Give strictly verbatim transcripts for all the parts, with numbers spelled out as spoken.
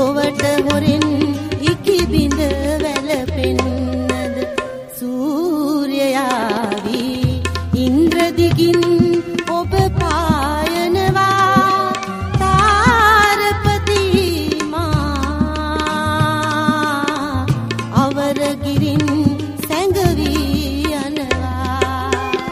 ලොවට හොරෙන් ඉකි බිඳ වැළපෙන්නද සූර්යයාවි ඉන්ද්‍රදිගින් ඔබ පායනවා තාරපති මා අවරගිරින් සැඟවී යනවා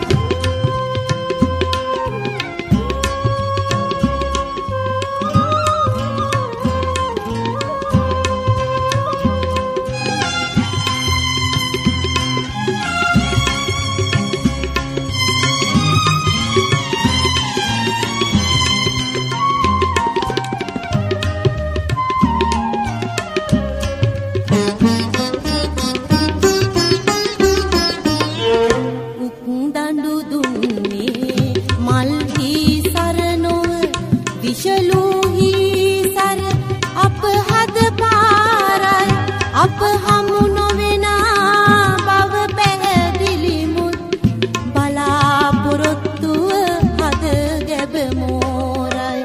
අප හමු නොවෙනා බව පැහැදිලි මුත් බලාපොරොත්තුව හද ගැබ මෝරයි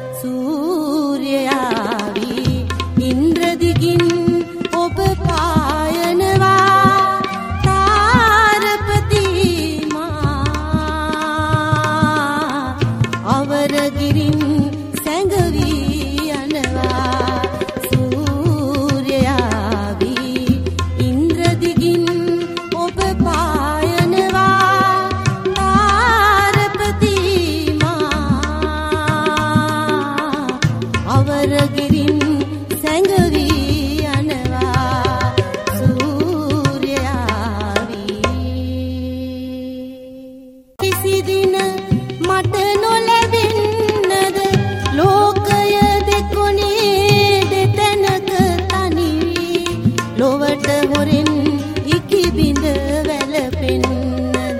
සූර්යයාවි ඉන්ද්‍රදිගින් ඔබ පායනවා තාරපති මා අවරගිරින් සැඟවී යනවා අවරගිරින් සැඟවී යනවා සූර්යයාවි කිසි දින මට නොලැබෙන්නද ලෝකය දෙකොනේ දෙතැනක තනි ලොවට හොරෙන් ඉකි බිඳ වැළපෙන්නද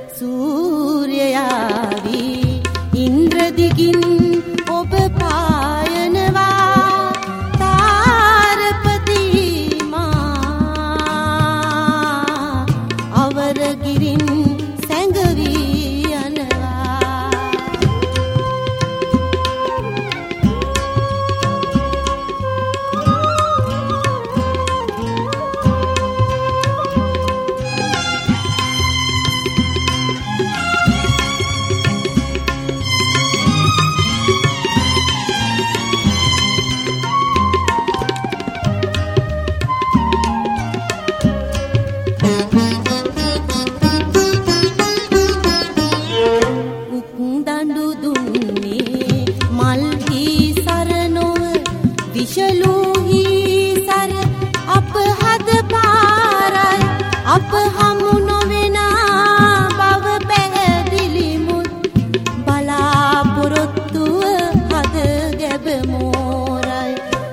සූර්යයාවි ඉන්ද්‍රදිගින් ඔබ පායනවා තාරපති මා අවරගිරින් සැඟවී යනවා විශලූහි සර අප හද පාරයි අප හමු නොවෙනා බව පැහැදිලි මුත් බලාපොරොත්තුව හද ගැබ මෝරයි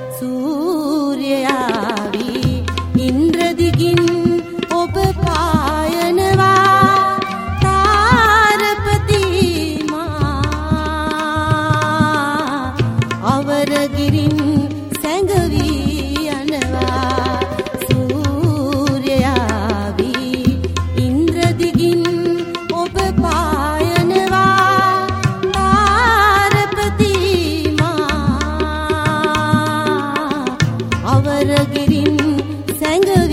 සූර්යයාවි ඉන්ද්‍රදිගින් ඔබ පායනවා තාරපති මා අවරගිරින් සැඟවී යනවා සූර්යයාවි ඉන්ද්‍රදිගින් ඔබ පායනවා තාරපති මා අවරගිරින් සැඟ